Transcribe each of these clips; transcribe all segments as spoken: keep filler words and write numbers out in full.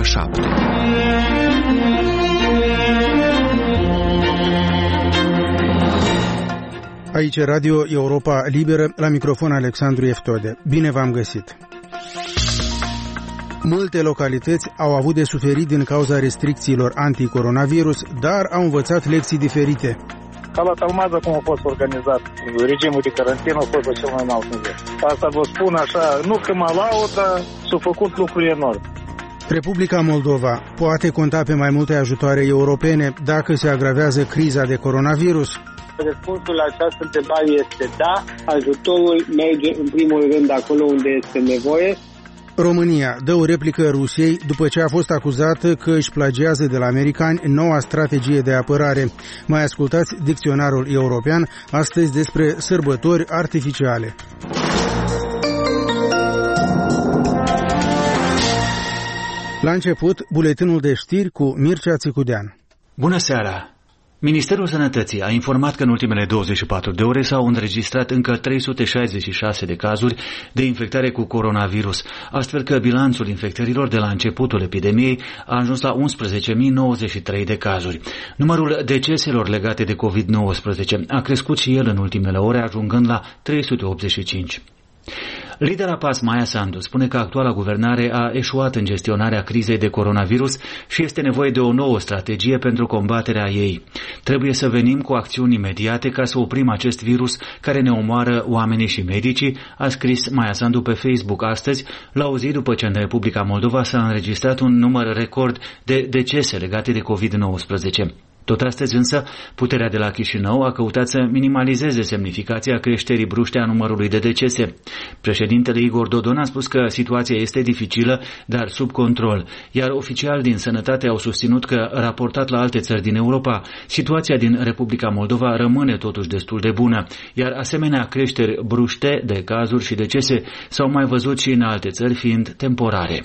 șapte. Aici Radio Europa Liberă, la microfon Alexandru Eftode. Bine v-am găsit! Multe localități au avut de suferit din cauza restricțiilor anticoronavirus, dar au învățat lecții diferite. Ca la Talmaza, cum a fost organizat regimul de carantină, a fost la cel mai înalt nivel. Asta vă spun așa, nu că mă laud, dar s-au făcut lucruri enorme. Republica Moldova poate conta pe mai multe ajutoare europene dacă se agravează criza de coronavirus? Răspunsul la această întrebare este da, ajutorul merge în primul rând acolo unde este nevoie. România dă o replică Rusiei după ce a fost acuzată că își plagiază de la americani noua strategie de apărare. Mai ascultați dicționarul european astăzi despre sărbători artificiale. La început, buletinul de știri cu Mircea Țicudean. Bună seara! Ministerul Sănătății a informat că în ultimele douăzeci și patru de ore s-au înregistrat încă trei sute șaizeci și șase de cazuri de infectare cu coronavirus, astfel că bilanțul infectărilor de la începutul epidemiei a ajuns la unsprezece mii nouăzeci și trei de cazuri. Numărul deceselor legate de covid nouăsprezece a crescut și el în ultimele ore, ajungând la trei sute optzeci și cinci. Lidera P A S, Maia Sandu, spune că actuala guvernare a eșuat în gestionarea crizei de coronavirus și este nevoie de o nouă strategie pentru combaterea ei. Trebuie să venim cu acțiuni imediate ca să oprim acest virus care ne omoară oamenii și medicii, a scris Maia Sandu pe Facebook astăzi, la o zi după ce în Republica Moldova s-a înregistrat un număr record de decese legate de covid nouăsprezece. Tot astăzi însă, puterea de la Chișinău a căutat să minimalizeze semnificația creșterii bruște a numărului de decese. Președintele Igor Dodon a spus că situația este dificilă, dar sub control, iar oficiali din sănătate au susținut că, raportat la alte țări din Europa, situația din Republica Moldova rămâne totuși destul de bună, iar asemenea creșteri bruște de cazuri și decese s-au mai văzut și în alte țări, fiind temporare.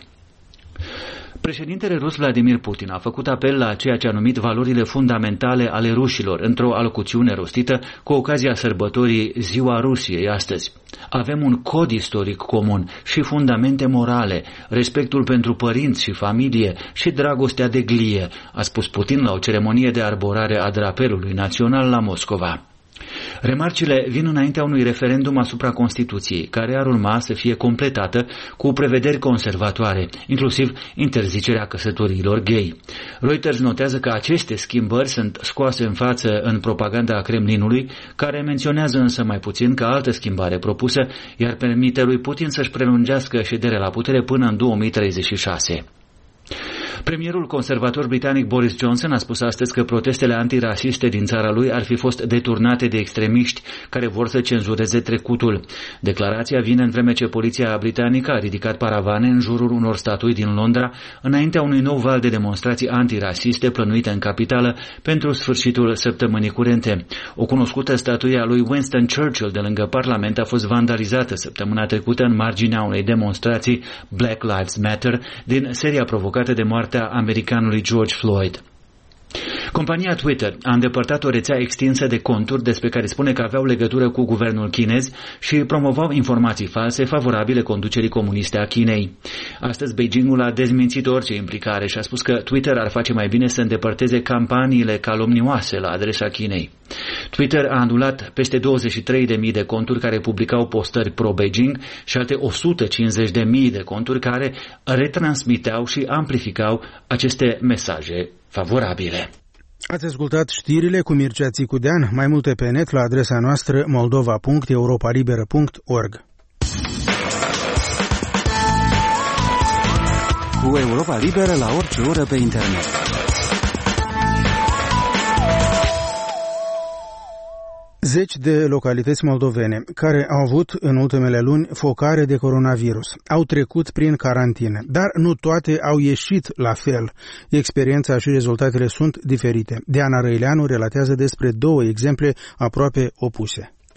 Președintele rus Vladimir Putin a făcut apel la ceea ce a numit valorile fundamentale ale rușilor într-o alocuțiune rostită cu ocazia sărbătorii Ziua Rusiei astăzi. Avem un cod istoric comun și fundamente morale, respectul pentru părinți și familie și dragostea de glie, a spus Putin la o ceremonie de arborare a drapelului național la Moscova. Remarcile vin înaintea unui referendum asupra Constituției, care ar urma să fie completată cu prevederi conservatoare, inclusiv interzicerea căsătoriilor gay. Reuters notează că aceste schimbări sunt scoase în față în propaganda a Kremlinului, care menționează însă mai puțin că altă schimbare propusă i-ar permite lui Putin să-și prelungească șederea la putere până în două mii treizeci și șase. Premierul conservator britanic Boris Johnson a spus astăzi că protestele antirasiste din țara lui ar fi fost deturnate de extremiști care vor să cenzureze trecutul. Declarația vine în vreme ce poliția britanică a ridicat paravane în jurul unor statui din Londra înaintea unui nou val de demonstrații antirasiste plănuite în capitală pentru sfârșitul săptămânii curente. O cunoscută statuie a lui Winston Churchill de lângă Parlament a fost vandalizată săptămâna trecută în marginea unei demonstrații Black Lives Matter din seria provocată de moartea americanului George Floyd. Compania Twitter a îndepărtat o rețea extinsă de conturi despre care spune că aveau legătură cu guvernul chinez și promovau informații false favorabile conducerii comuniste a Chinei. Astăzi Beijingul a dezmințit orice implicare și a spus că Twitter ar face mai bine să îndepărteze campaniile calomnioase la adresa Chinei. Twitter a anulat peste douăzeci și trei de mii de conturi care publicau postări pro-Beijing și alte o sută cincizeci de mii de conturi care retransmiteau și amplificau aceste mesaje favorabile. Ați ascultat știrile cu Mircea Țicudean, mai multe pe net la adresa noastră moldova punct europa liberă punct org. Cu Europa Liberă la orice oră pe internet. Zeci de localități moldovene care au avut în ultimele luni focare de coronavirus au trecut prin carantină, dar nu toate au ieșit la fel. Experiența și rezultatele sunt diferite. Diana Răileanu relatează despre două exemple aproape opuse.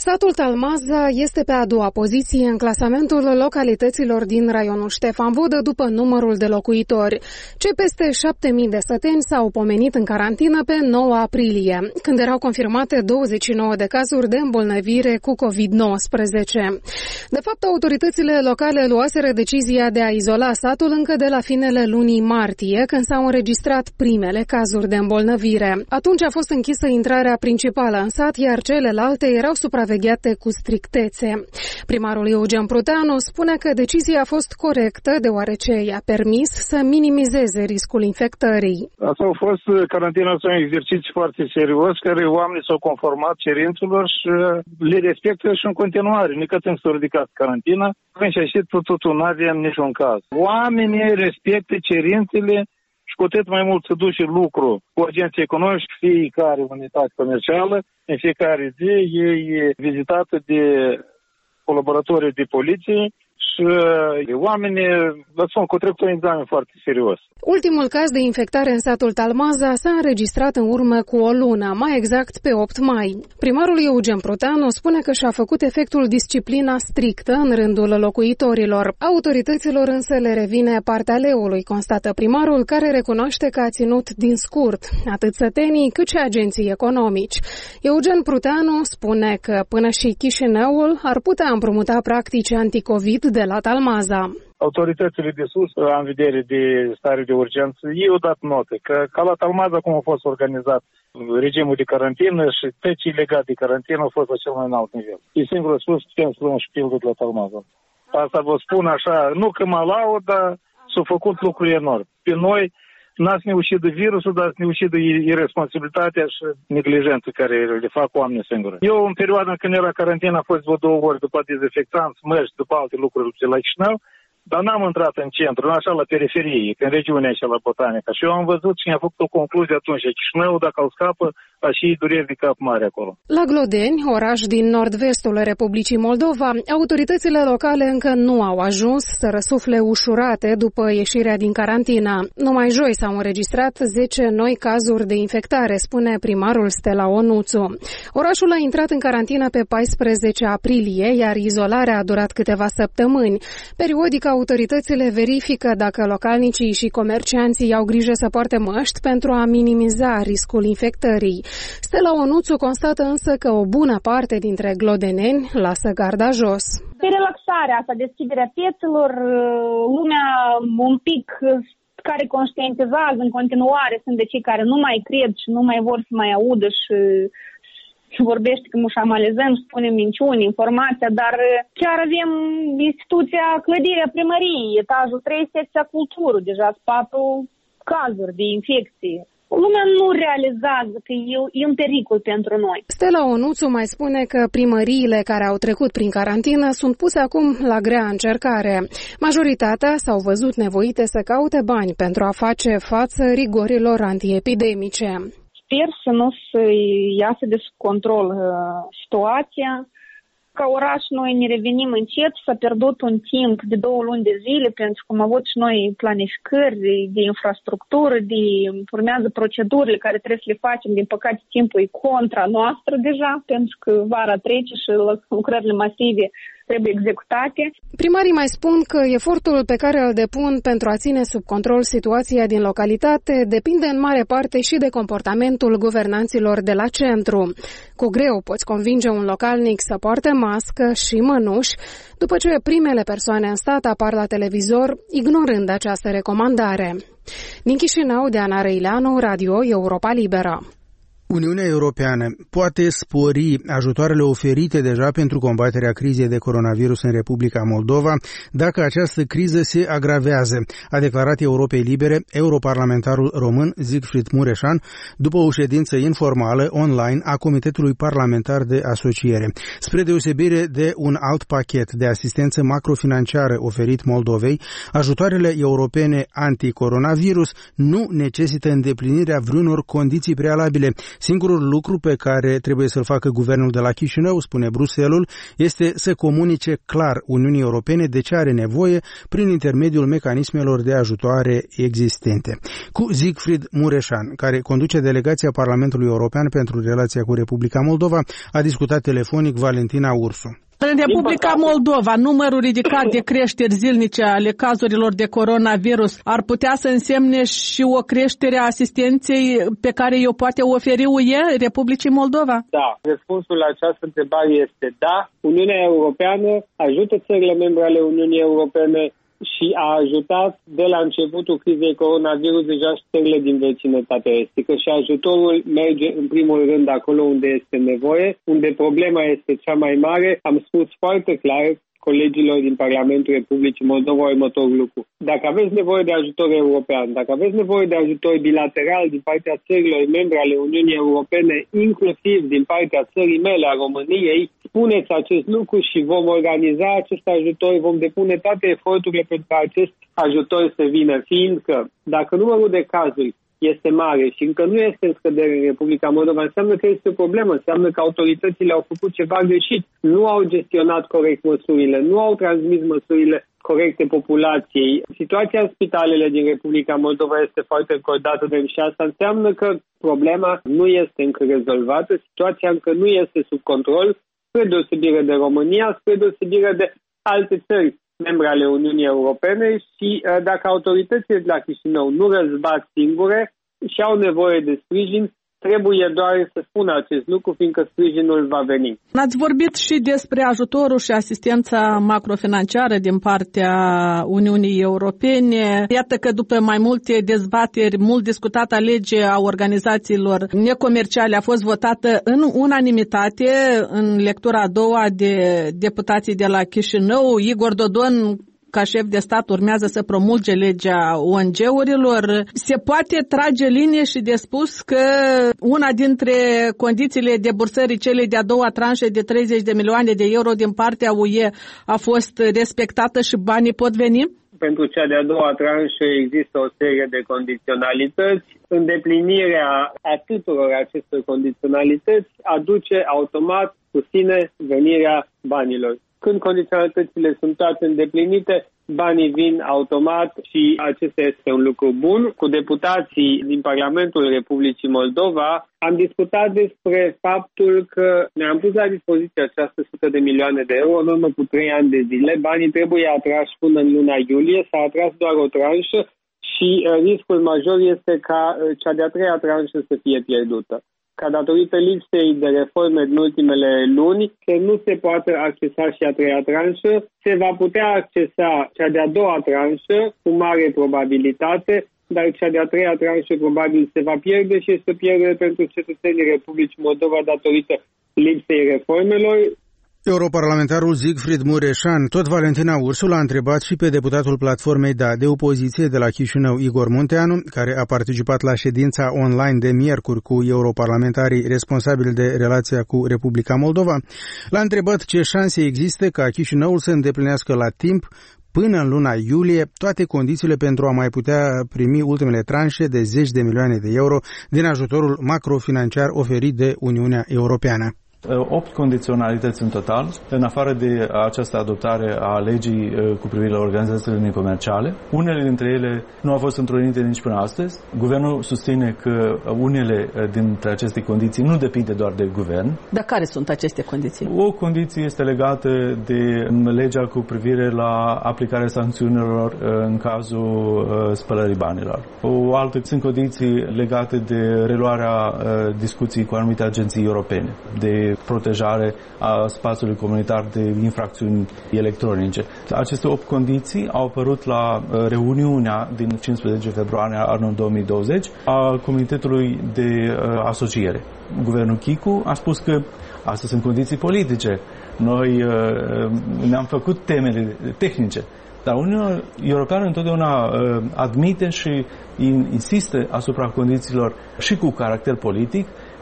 Satul Talmaza este pe a doua poziție în clasamentul localităților din raionul Ștefan Vodă după numărul de locuitori. Cei peste șapte mii de săteni s-au pomenit în carantină pe nouă aprilie, când erau confirmate douăzeci și nouă de cazuri de îmbolnăvire cu covid nouăsprezece. De fapt, autoritățile locale luaseră decizia de a izola satul încă de la finele lunii martie, când s-au înregistrat primele cazuri de îmbolnăvire. Atunci a fost închisă intrarea principală în sat, iar celelalte erau supravegheate cu strictețe. Primarul Eugen Pruteanu spune că decizia a fost corectă, deoarece i-a permis să minimizeze riscul infectării. Asta a fost, carantina este un exercițiu foarte serios, care oamenii s-au conformat cerințelor și le respectă și în continuare. Nici când s-a ridicat carantina, și așa totul nu avem niciun caz. Oamenii respectă cerințele și cu atât mai mult se duce lucru cu agenții economici, fiecare unitate comercială, în fiecare zi e vizitată de colaboratorii de poliție și oamenii sunt cu trecut un examen foarte serios. Ultimul caz de infectare în satul Talmaza s-a înregistrat în urmă cu o lună, mai exact pe opt mai. Primarul Eugen Pruteanu spune că și-a făcut efectul disciplina strictă în rândul locuitorilor. Autorităților însă le revine partea leului, constată primarul, care recunoaște că a ținut din scurt atât sătenii cât și agenții economici. Eugen Pruteanu spune că până și Chișinăul ar putea împrumuta practici anticovid de la Talmaza. Autoritățile de sus, în vedere de stare de urgență, ei au dat notă că ca la Talmaza, cum a fost organizat regimul de carantină și tot ce legat de carantină a fost la cel mai înalt nivel. E singurul spus, putem să luăm și pildă de la Talmaza. Asta vă spun așa, nu că mă laud, dar s-au făcut lucruri enorme. Pe noi n-ați ne ușit de virusul, dar ați ne ușit de irresponsabilitatea și neglijența care le fac oamenii singuri. Eu, în perioada când era carantină, a fost vreo două ori după dezinfectanți, mărci, după alte lucruri de la Chișinău, dar n-am intrat în centru, așa la periferie, în regiunea așa la Botanică. Și eu am văzut și mi-a făcut o concluzie atunci. Chișinău, dacă îl scapă, a și dureri de cap mare acolo. La Glodeni, oraș din nord-vestul Republicii Moldova, autoritățile locale încă nu au ajuns să răsufle ușurate după ieșirea din carantină. Numai joi s-au înregistrat zece noi cazuri de infectare, spune primarul Stella Onuțu. Orașul a intrat în carantină pe paisprezece aprilie, iar izolarea a durat câteva săptămâni. Periodic, autoritățile verifică dacă localnicii și comercianții au grijă să poarte măști pentru a minimiza riscul infectării. Stella Onuțu constată însă că o bună parte dintre glodeneni lasă garda jos. Pe relaxarea asta, deschiderea piețelor, lumea un pic care conștientizează în continuare sunt de cei care nu mai cred și nu mai vor să mai audă și și vorbește că mușamalizăm, spunem minciuni, informația, dar chiar avem instituția, clădirea primăriei, etajul trei, secția cultură, deja patru cazuri de infecție. Lumea nu realizează că e un pericol pentru noi. Stella Onuțu mai spune că primăriile care au trecut prin carantină sunt puse acum la grea încercare. Majoritatea s-au văzut nevoite să caute bani pentru a face față rigorilor antiepidemice. Sper să nu se iasă de sub control uh, situația. Ca oraș noi ne revenim încet, s-a pierdut un timp de două luni de zile pentru că am avut și noi planificări de, de infrastructură, de urmează procedurile care trebuie să le facem. Din păcate timpul e contra noastră deja pentru că vara trece și lucrările masive trebuie executate. Primarii mai spun că efortul pe care îl depun pentru a ține sub control situația din localitate depinde în mare parte și de comportamentul guvernanților de la centru. Cu greu poți convinge un localnic să poarte mască și mănuși, după ce primele persoane în stat apar la televizor, ignorând această recomandare. Din Chișinău, Diana Răileanu, Radio Europa Liberă. Uniunea Europeană poate spori ajutoarele oferite deja pentru combaterea crizei de coronavirus în Republica Moldova dacă această criză se agravează, a declarat Europei Libere europarlamentarul român Siegfried Mureșan după o ședință informală online a Comitetului Parlamentar de Asociere. Spre deosebire de un alt pachet de asistență macrofinanciară oferit Moldovei, ajutoarele europene anticoronavirus nu necesită îndeplinirea vreunor condiții prealabile, Singurul lucru pe care trebuie să-l facă guvernul de la Chișinău, spune Bruxelles, este să comunice clar Uniunii Europene de ce are nevoie prin intermediul mecanismelor de ajutoare existente. Cu Siegfried Mureșan, care conduce delegația Parlamentului European pentru relația cu Republica Moldova, a discutat telefonic Valentina Ursu. În Republica Moldova, numărul ridicat de creșteri zilnice ale cazurilor de coronavirus ar putea să însemne și o creștere a asistenței pe care o poate oferi U E Republicii Moldova? Da. Răspunsul la această întrebare este da. Uniunea Europeană ajută țările membre ale Uniunii Europene și a ajutat de la începutul crizei coronavirus deja și țările din vecinătatea estică și ajutorul merge în primul rând acolo unde este nevoie, unde problema este cea mai mare. Am spus foarte clar colegilor din Parlamentul Republicii Moldova următorul lucru. Dacă aveți nevoie de ajutor european, dacă aveți nevoie de ajutor bilateral din partea țărilor membre ale Uniunii Europene, inclusiv din partea țării mele, a României, spuneți acest lucru și vom organiza acest ajutor, vom depune toate eforturile pentru ca acest ajutor să vină, fiindcă dacă numărul de cazuri este mare și încă nu este în scădere în Republica Moldova, înseamnă că este o problemă, înseamnă că autoritățile au făcut ceva greșit, nu au gestionat corect măsurile, nu au transmis măsurile corecte populației. Situația în spitalele din Republica Moldova este foarte încordată și asta înseamnă că problema nu este încă rezolvată, situația încă nu este sub control, spre deosebire de România, spre deosebire de alte țări membre ale Uniunii Europene și dacă autoritățile de la Chișinău nu răzbat singure și au nevoie de sprijin, trebuie doar să spună acest lucru, fiindcă sprijinul va veni. Ați vorbit și despre ajutorul și asistența macrofinanciară din partea Uniunii Europene. Iată că după mai multe dezbateri, mult discutată lege a organizațiilor necomerciale a fost votată în unanimitate în lectura a doua de deputații de la Chișinău. Igor Dodon, ca șef de stat, urmează să promulge legea O N G-urilor. Se poate trage linie și de spus că una dintre condițiile debursării celei de-a doua tranșe de treizeci de milioane de euro din partea U E a fost respectată și banii pot veni? Pentru cea de-a doua tranșă există o serie de condiționalități. Îndeplinirea tuturor acestor condiționalități aduce automat cu sine venirea banilor. Când condiționalitățile sunt toate îndeplinite, banii vin automat și acesta este un lucru bun. Cu deputații din Parlamentul Republicii Moldova am discutat despre faptul că ne-am pus la dispoziție această sută de milioane de euro în urmă cu trei ani de zile. Banii trebuie atrași până în luna iulie, s-a atras doar o tranșă și riscul major este ca cea de-a treia tranșă să fie pierdută. Ca datorită lipsei de reforme din ultimele luni, că nu se poate accesa și a treia tranșă, se va putea accesa cea de-a doua tranșă cu mare probabilitate, dar cea de-a treia tranșă probabil se va pierde și este pierdere pentru cetățenii Republicii Moldova datorită lipsei reformelor. Europarlamentarul Siegfried Mureșan, tot Valentina Ursu l-a întrebat și pe deputatul platformei D A de opoziție de la Chișinău, Igor Munteanu, care a participat la ședința online de miercuri cu europarlamentarii responsabili de relația cu Republica Moldova. L-a întrebat ce șanse există ca Chișinăul să îndeplinească la timp, până în luna iulie, toate condițiile pentru a mai putea primi ultimele tranșe de zeci de milioane de euro din ajutorul macrofinanciar oferit de Uniunea Europeană. Opt condiționalități în total, în afară de această adoptare a legii cu privire la organizațiile necomerciale. Unele dintre ele nu au fost întrunite nici până astăzi. Guvernul susține că unele dintre aceste condiții nu depinde doar de guvern. Dar care sunt aceste condiții? O condiție este legată de legea cu privire la aplicarea sancțiunilor în cazul spălării banilor. O altă sunt condiții legate de reluarea discuții cu anumite agenții europene, de protejare a spațiului comunitar de infracțiuni electronice. Aceste opt condiții au apărut la reuniunea din cincisprezece februarie anul două mii douăzeci a Comitetului de Asociere. Guvernul Chicu a spus că astea sunt condiții politice. Noi ne-am făcut temele tehnice, dar Uniunea Europeană întotdeauna admite și insistă asupra condițiilor și cu caracter politic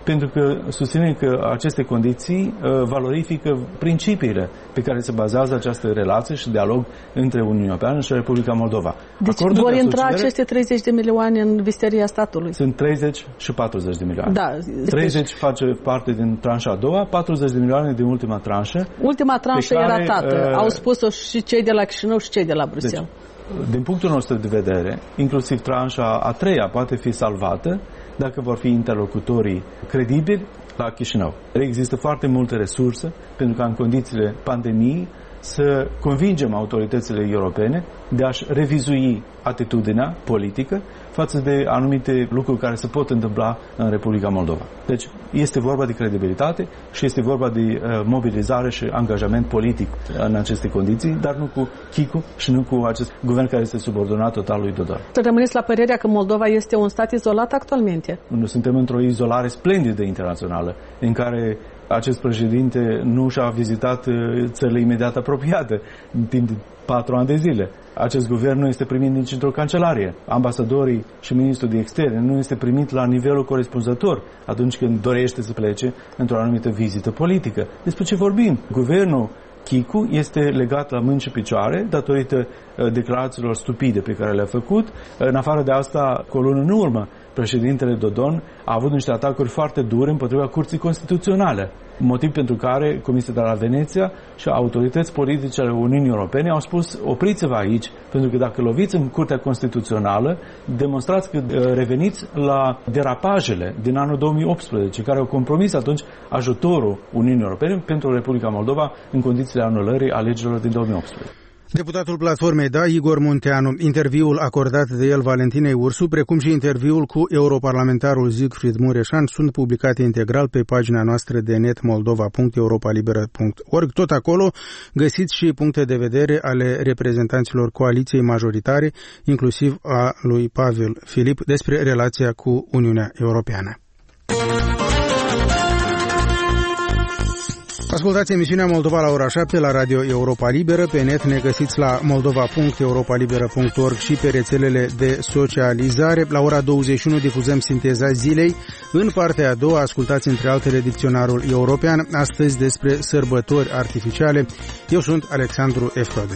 pentru că susține că aceste condiții valorifică principiile pe care se bazează această relație și dialog între Uniunea Europeană și Republica Moldova. Deci Acordul vor intra aceste treizeci de milioane în visteria statului? Sunt treizeci și patruzeci de milioane. Da, treizeci face parte din tranșa a doua, patruzeci de milioane din ultima tranșă. Ultima tranșă care, era ratată. Uh, Au spus-o și cei de la Chișinău și cei de la Bruxelles. Deci, din punctul nostru de vedere, inclusiv tranșa a treia poate fi salvată dacă vor fi interlocutorii credibili la Chișinău. Există foarte multe resurse pentru ca în condițiile pandemiei să convingem autoritățile europene de a-și revizui atitudinea politică față de anumite lucruri care se pot întâmpla în Republica Moldova. Deci este vorba de credibilitate și este vorba de uh, mobilizare și angajament politic în aceste condiții, dar nu cu Chicu și nu cu acest guvern care este subordonat total lui Dodon. Să rămâneți la părerea că Moldova este un stat izolat actualmente? Noi suntem într-o izolare splendidă internațională, în care acest președinte nu și-a vizitat țările imediat apropiate în timp de patru ani de zile. Acest guvern nu este primit nici într-o cancelarie. Ambasadorii și ministrul de externe nu este primit la nivelul corespunzător atunci când dorește să plece într-o anumită vizită politică. Despre ce vorbim? Guvernul Chicu este legat la mâini și picioare datorită declarațiilor stupide pe care le-a făcut. În afară de asta, cu o lună în urmă, președintele Dodon a avut niște atacuri foarte dure împotriva Curții Constituționale, motiv pentru care Comisia de la Veneția și autorități politice ale Uniunii Europene au spus opriți-vă aici, pentru că dacă loviți în Curtea Constituțională, demonstrați că reveniți la derapajele din anul două mii optsprezece, care au compromis atunci ajutorul Uniunii Europene pentru Republica Moldova în condițiile anulării alegerilor din două mii optsprezece. Deputatul Platformei Da, Igor Munteanu, interviul acordat de el Valentinei Ursu, precum și interviul cu europarlamentarul Siegfried Mureșan sunt publicate integral pe pagina noastră de net moldova punct europa liberă punct org. Tot acolo găsiți și puncte de vedere ale reprezentanților coaliției majoritare, inclusiv a lui Pavel Filip, despre relația cu Uniunea Europeană. Ascultați emisiunea Moldova la ora șapte la Radio Europa Liberă. Pe net ne găsiți la moldova punct europa liberă punct org și pe rețelele de socializare. La ora douăzeci și unu difuzăm sinteza zilei. În partea a doua ascultați între altele dicționarul european, astăzi despre sărbători artificiale. Eu sunt Alexandru Efrode.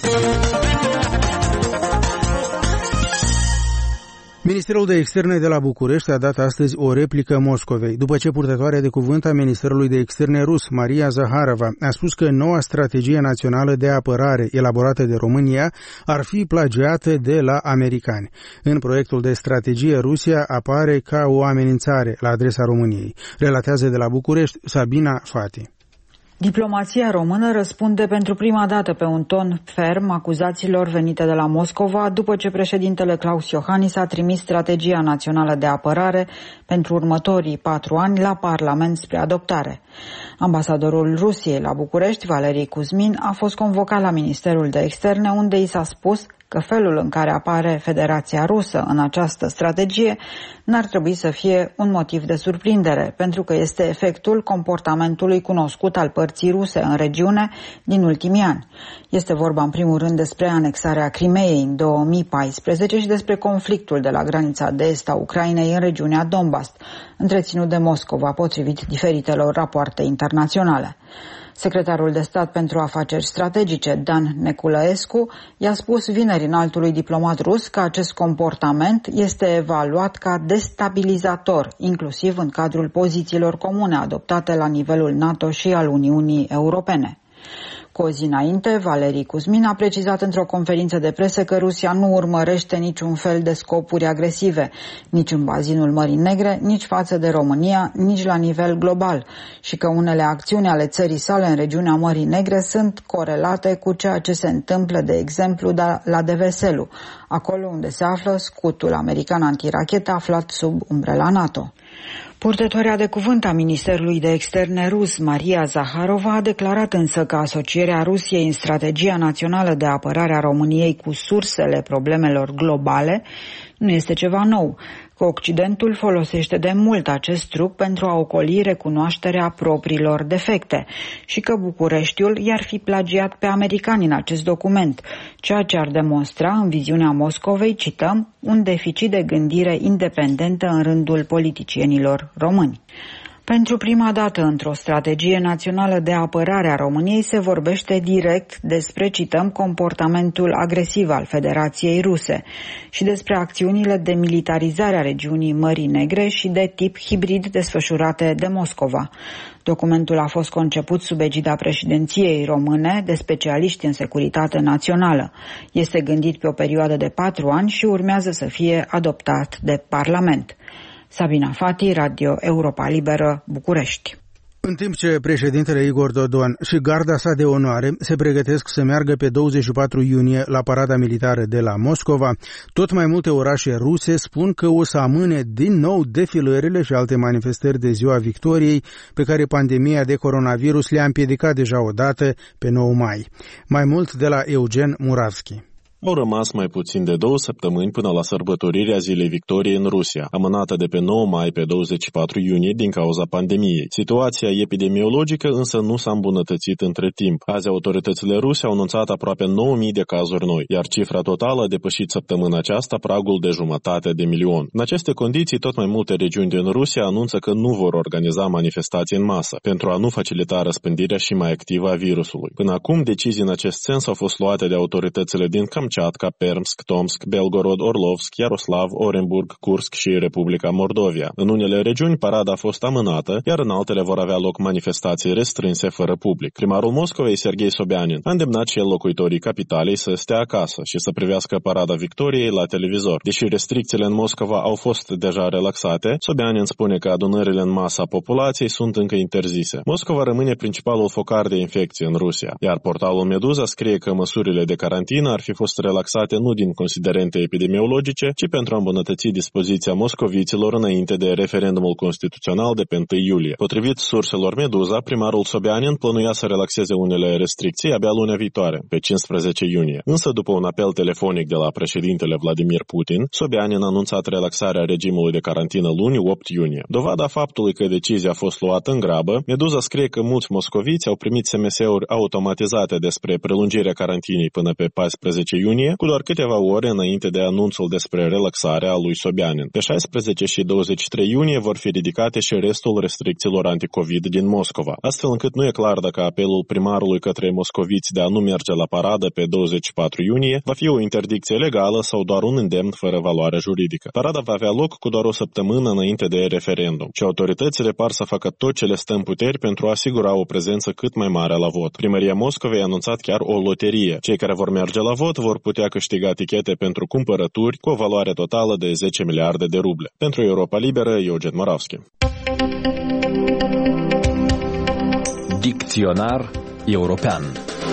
Ministerul de Externe de la București a dat astăzi o replică Moscovei, după ce purtătoarea de cuvânt a Ministerului de Externe rus, Maria Zaharova, a spus că noua strategie națională de apărare elaborată de România ar fi plagiată de la americani. În proiectul de strategie, Rusia apare ca o amenințare la adresa României, relatează de la București Sabina Fati. Diplomația română răspunde pentru prima dată pe un ton ferm acuzațiilor venite de la Moscova după ce președintele Klaus Iohannis a trimis strategia națională de apărare pentru următorii patru ani la Parlament spre adoptare. Ambasadorul Rusiei la București, Valeri Kuzmin, a fost convocat la Ministerul de Externe, unde i s-a spus că felul în care apare Federația Rusă în această strategie n-ar trebui să fie un motiv de surprindere, pentru că este efectul comportamentului cunoscut al părții ruse în regiune din ultimii ani. Este vorba în primul rând despre anexarea Crimeei în două mii paisprezece și despre conflictul de la granița de est a Ucrainei în regiunea Donbass, întreținut de Moscova potrivit diferitelor rapoarte internaționale. Secretarul de stat pentru afaceri strategice, Dan Neculăescu, i-a spus vineri înaltului diplomat rus că acest comportament este evaluat ca destabilizator, inclusiv în cadrul pozițiilor comune adoptate la nivelul NATO și al Uniunii Europene. Cu o zi înainte, Valeri Kuzmin a precizat într-o conferință de presă că Rusia nu urmărește niciun fel de scopuri agresive, nici în bazinul Mării Negre, nici față de România, nici la nivel global și că unele acțiuni ale țării sale în regiunea Mării Negre sunt corelate cu ceea ce se întâmplă, de exemplu, la Deveselu, acolo unde se află scutul american antirachetă aflat sub umbrela NATO. Purtătoarea de cuvânt a Ministerului de Externe rus, Maria Zaharova, a declarat însă că asocierea Rusiei în strategia națională de apărare a României cu sursele problemelor globale nu este ceva nou. că Occidentul folosește de mult acest truc pentru a ocoli recunoașterea propriilor defecte și că Bucureștiul i-ar fi plagiat pe americani în acest document, ceea ce ar demonstra, în viziunea Moscovei, cităm, un deficit de gândire independentă în rândul politicienilor români. Pentru prima dată într-o strategie națională de apărare a României se vorbește direct despre, cităm, comportamentul agresiv al Federației Ruse și despre acțiunile de militarizare a regiunii Mării Negre și de tip hibrid desfășurate de Moscova. Documentul a fost conceput sub egida președinției române de specialiști în securitate națională. Este gândit pe o perioadă de patru ani și urmează să fie adoptat de Parlament. Sabina Fati, Radio Europa Liberă, București. În timp ce președintele Igor Dodon și garda sa de onoare se pregătesc să meargă pe douăzeci și patru iunie la parada militară de la Moscova, tot mai multe orașe ruse spun că o să amâne din nou defilările și alte manifestări de Ziua Victoriei pe care pandemia de coronavirus le-a împiedicat deja odată pe nouă mai. Mai mult de la Eugen Muravski. Au rămas mai puțin de două săptămâni până la sărbătorirea Zilei Victoriei în Rusia, amânată de pe nouă mai pe douăzeci și patru iunie din cauza pandemiei. Situația epidemiologică însă nu s-a îmbunătățit între timp. Azi autoritățile ruse au anunțat aproape nouă mii de cazuri noi, iar cifra totală a depășit săptămâna aceasta pragul de jumătate de milion. În aceste condiții, tot mai multe regiuni din Rusia anunță că nu vor organiza manifestații în masă, pentru a nu facilita răspândirea și mai activă a virusului. Până acum, decizii în acest sens au fost luate de autoritățile din Kamchatka, Permsk, Tomsk, Belgorod, Orlovsk, Iaroslav, Orenburg, Kursk și Republica Mordovia. În unele regiuni parada a fost amânată, iar în altele vor avea loc manifestații restrânse fără public. Primarul Moscovei, Serghei Sobyanin, a îndemnat și el locuitorii capitalei să stea acasă și să privească parada Victoriei la televizor. Deși restricțiile în Moscova au fost deja relaxate, Sobyanin spune că adunările în masă a populației sunt încă interzise. Moscova rămâne principalul focar de infecție în Rusia, iar portalul Meduza scrie că măsurile de carantină ar fi fost relaxate nu din considerente epidemiologice, ci pentru a îmbunătăți dispoziția moscoviților înainte de referendumul constituțional de pe întâi iulie. Potrivit surselor Meduza, primarul Sobyanin plănuia să relaxeze unele restricții abia lunea viitoare, pe cincisprezece iunie. Însă, după un apel telefonic de la președintele Vladimir Putin, Sobyanin a anunțat relaxarea regimului de carantină luni, opt iunie. Dovada faptului că decizia a fost luată în grabă, Meduza scrie că mulți moscoviți au primit S M S-uri automatizate despre prelungirea carantinei până pe paisprezece iunie, cu doar câteva ore înainte de anunțul despre relaxarea lui Sobyanin. Pe șaisprezece și douăzeci și trei iunie vor fi ridicate și restul restricțiilor anticovid din Moscova, astfel încât nu e clar dacă apelul primarului către moscoviți de a nu merge la paradă pe douăzeci și patru iunie va fi o interdicție legală sau doar un îndemn fără valoare juridică. Parada va avea loc cu doar o săptămână înainte de referendum și autoritățile par să facă tot ce le stă în puteri pentru a asigura o prezență cât mai mare la vot. Primăria Moscovei a anunțat chiar o loterie. Cei care vor merge la vot vor putea câștiga tichete pentru cumpărături cu o valoare totală de zece miliarde de ruble. Pentru Europa Liberă, Eugen Moravski. Dicționar european.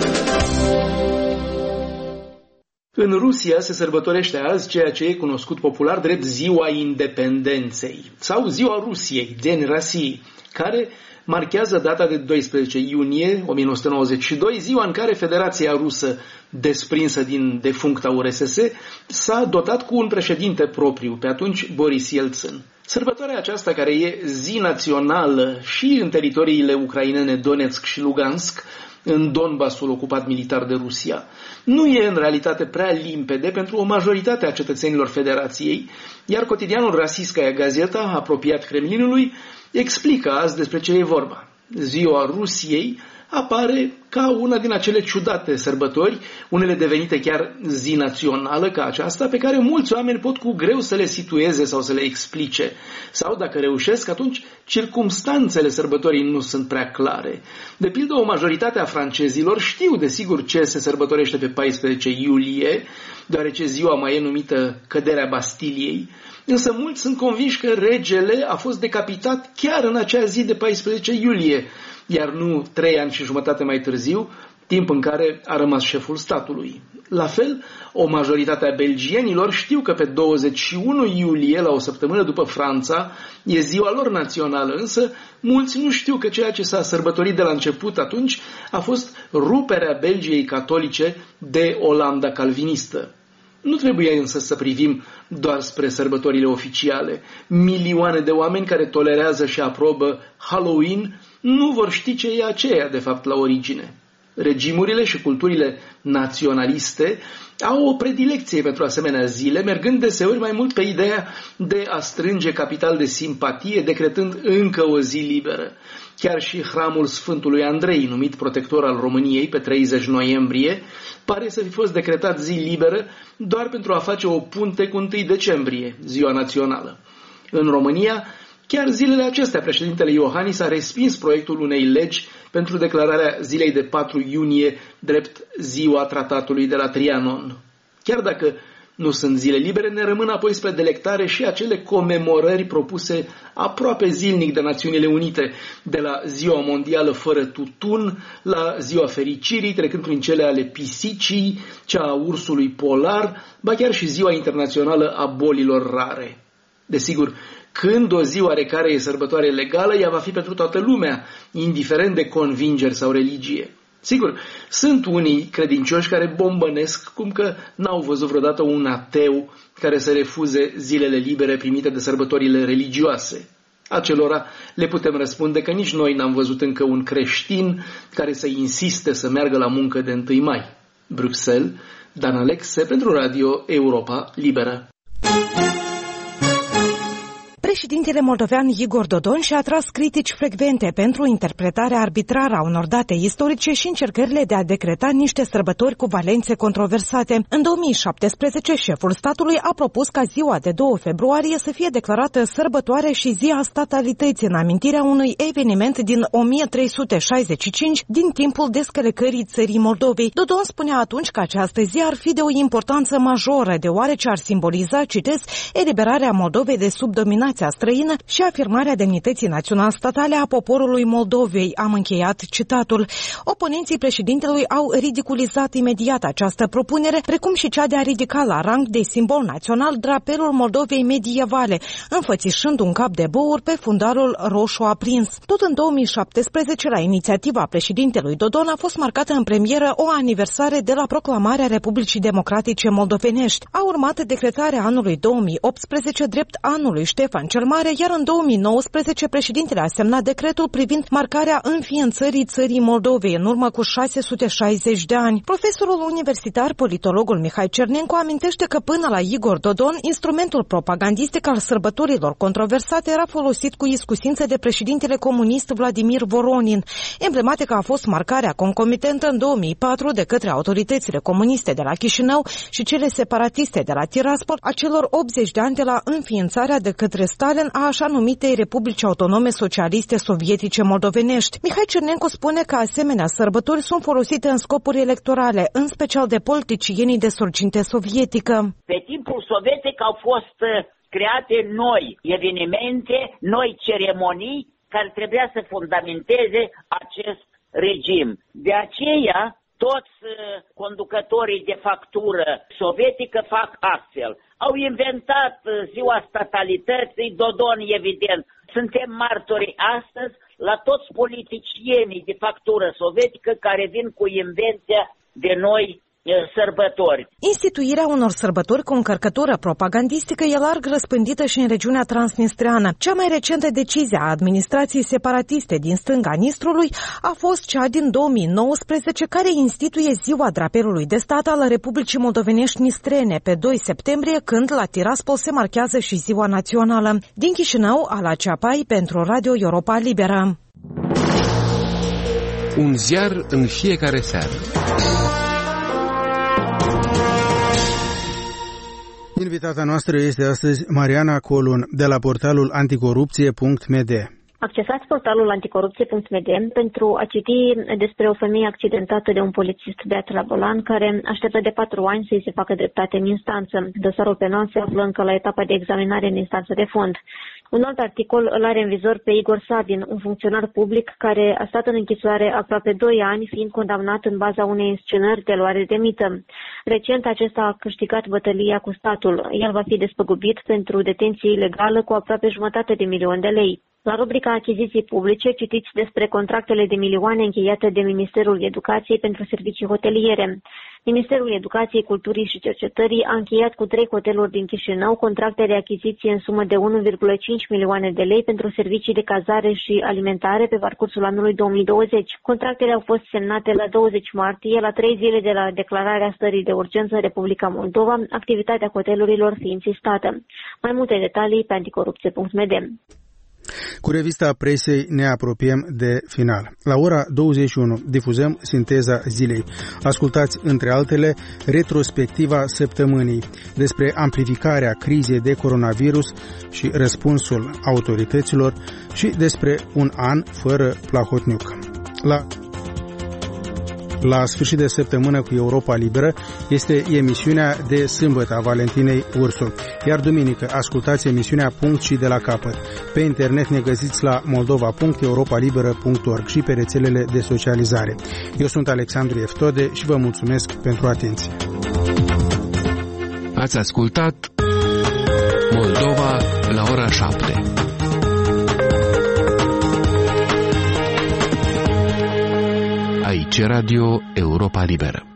În Rusia se sărbătorește azi ceea ce e cunoscut popular drept Ziua Independenței sau Ziua Rusiei, Den Rasii, care marchează data de doisprezece iunie o mie nouă sute nouăzeci și doi, ziua în care Federația Rusă, desprinsă din defuncta U R S S, s-a dotat cu un președinte propriu, pe atunci Boris Yeltsin. Sărbătoarea aceasta, care e zi națională și în teritoriile ucrainene Donetsk și Lugansk, în Donbassul ocupat militar de Rusia, nu e în realitate prea limpede pentru o majoritate a cetățenilor Federației, iar cotidianul Rossiyskaya Gazeta, apropiat Kremlinului, explică azi despre ce e vorba. Ziua Rusiei apare ca una din acele ciudate sărbători, unele devenite chiar zi națională ca aceasta, pe care mulți oameni pot cu greu să le situeze sau să le explice. Sau, dacă reușesc, atunci circumstanțele sărbătorii nu sunt prea clare. De pildă, o majoritate a francezilor știu desigur ce se sărbătorește pe paisprezece iulie, deoarece ziua mai e numită căderea Bastiliei, însă mulți sunt convinși că regele a fost decapitat chiar în acea zi de paisprezece iulie, iar nu trei ani și jumătate mai târziu, timp în care a rămas șeful statului. La fel, o majoritate a belgienilor știu că pe douăzeci și unu iulie, la o săptămână după Franța, e ziua lor națională, însă mulți nu știu că ceea ce s-a sărbătorit de la început atunci a fost ruperea Belgiei catolice de Olanda calvinistă. Nu trebuie însă să privim doar spre sărbătorile oficiale. Milioane de oameni care tolerează și aprobă Halloween nu vor ști ce e aceea, de fapt, la origine. Regimurile și culturile naționaliste au o predilecție pentru asemenea zile, mergând deseori mai mult pe ideea de a strânge capital de simpatie, decretând încă o zi liberă. Chiar și hramul Sfântului Andrei, numit protector al României pe treizeci noiembrie, pare să fi fost decretat zi liberă doar pentru a face o punte cu întâi decembrie, ziua națională. În România, chiar zilele acestea, președintele Iohannis a respins proiectul unei legi pentru declararea zilei de patru iunie drept ziua tratatului de la Trianon. Chiar dacă nu sunt zile libere, ne rămân apoi spre delectare și acele comemorări propuse aproape zilnic de Națiunile Unite, de la Ziua Mondială fără tutun, la Ziua Fericirii, trecând prin cele ale pisicii, cea a ursului polar, ba chiar și Ziua Internațională a Bolilor Rare. Desigur, când o zi oarecare e sărbătoare legală, ea va fi pentru toată lumea, indiferent de convingeri sau religie. Sigur, sunt unii credincioși care bombănesc cum că n-au văzut vreodată un ateu care să refuze zilele libere primite de sărbătorile religioase. Acelora le putem răspunde că nici noi n-am văzut încă un creștin care să insiste să meargă la muncă de întâi mai. Bruxelles, Dan Alexe pentru Radio Europa Liberă. Președintele moldovean Igor Dodon și-a atras critici frecvente pentru interpretarea arbitrară a unor date istorice și încercările de a decreta niște sărbători cu valențe controversate. În două mii șaptesprezece, șeful statului a propus ca ziua de doi februarie să fie declarată sărbătoare și ziua statalității în amintirea unui eveniment din o mie trei sute șaizeci și cinci din timpul descălecării țării Moldovei. Dodon spunea atunci că această zi ar fi de o importanță majoră, deoarece ar simboliza, citez, eliberarea Moldovei de sub dominația străină și afirmarea demnității național-statale a poporului Moldovei. Am încheiat citatul. Oponenții președintelui au ridiculizat imediat această propunere, precum și cea de a ridica la rang de simbol național drapelul Moldovei medievale, înfățișând un cap de băur pe fundarul roșu aprins. Tot în două mii șaptesprezece, la inițiativa președintelui Dodon, a fost marcată în premieră o aniversare de la proclamarea Republicii Democratice Moldovenești. A urmat decretarea anului două mii optsprezece drept anului Ștefan cel Mare, iar în două mii nouăsprezece președintele a semnat decretul privind marcarea înființării țării Moldovei în urmă cu șase sute șaizeci de ani. Profesorul universitar, politologul Mihai Cernencu, amintește că până la Igor Dodon, instrumentul propagandistic al sărbătorilor controversate era folosit cu iscusință de președintele comunist Vladimir Voronin. Emblematică a fost marcarea concomitentă în două mii patru de către autoritățile comuniste de la Chișinău și cele separatiste de la Tiraspol a celor optzeci de ani de la înființarea de către Stalin a așa numitei Republici Autonome Socialiste Sovietice Moldovenești. Mihai Cernencu spune că asemenea sărbători sunt folosite în scopuri electorale, în special de politicienii de sorginte sovietică. Pe timpul sovietic au fost create noi evenimente, noi ceremonii care trebuia să fundamenteze acest regim. De aceea, toți conducătorii de factură sovietică fac astfel. Au inventat ziua statalității, Dodon evident. Suntem martori astăzi la toți politicienii de factură sovietică care vin cu invenția de noi sărbători. Instituirea unor sărbători cu încărcătură propagandistică e larg răspândită și în regiunea transnistreană. Cea mai recentă decizie a administrației separatiste din stânga Nistrului a fost cea din două mii nouăsprezece, care instituie ziua drapelului de stat al Republicii Moldovenești Nistrene pe doi septembrie, când la Tiraspol se marchează și ziua națională. Din Chișinău, Ala Ceapai pentru Radio Europa Liberă. Un ziar în fiecare seară. Invitata noastră este astăzi Mariana Colun, de la portalul anticorupție punct m d. Accesați portalul anticorupție punct m d pentru a citi despre o femeie accidentată de un polițist beat la volan care așteptă de patru ani să-i se facă dreptate în instanță. Dosarul penal se află încă la etapa de examinare în instanță de fond. Un alt articol îl are în vizor pe Igor Sabin, un funcționar public care a stat în închisoare aproape doi ani, fiind condamnat în baza unei înscenări de luare de mită. Recent acesta a câștigat bătălia cu statul. El va fi despăgubit pentru detenție ilegală cu aproape jumătate de milion de lei. La rubrica achiziții publice citiți despre contractele de milioane încheiate de Ministerul Educației pentru servicii hoteliere. Ministerul Educației, Culturii și Cercetării a încheiat cu trei hoteluri din Chișinău contracte de achiziție în sumă de unu virgulă cinci milioane de lei pentru servicii de cazare și alimentare pe parcursul anului două mii douăzeci. Contractele au fost semnate la douăzeci martie, la trei zile de la declararea stării de urgență în Republica Moldova, activitatea hotelurilor fiind sistată. Mai multe detalii pe anticorupție punct m d. Cu revista presei ne apropiem de final. La ora douăzeci și unu difuzăm sinteza zilei. Ascultați, între altele, retrospectiva săptămânii despre amplificarea crizei de coronavirus și răspunsul autorităților și despre un an fără Plahotniuc. La La sfârșit de săptămână cu Europa Liberă este emisiunea de sâmbătă a Valentinei Ursu, iar duminică ascultați emisiunea Punct și de la capăt. Pe internet ne găsiți la moldova punct europa liberă punct org și pe rețelele de socializare. Eu sunt Alexandru Eftode și vă mulțumesc pentru atenție. Ați ascultat Moldova la ora șapte. Aici Radio Europa Liberă.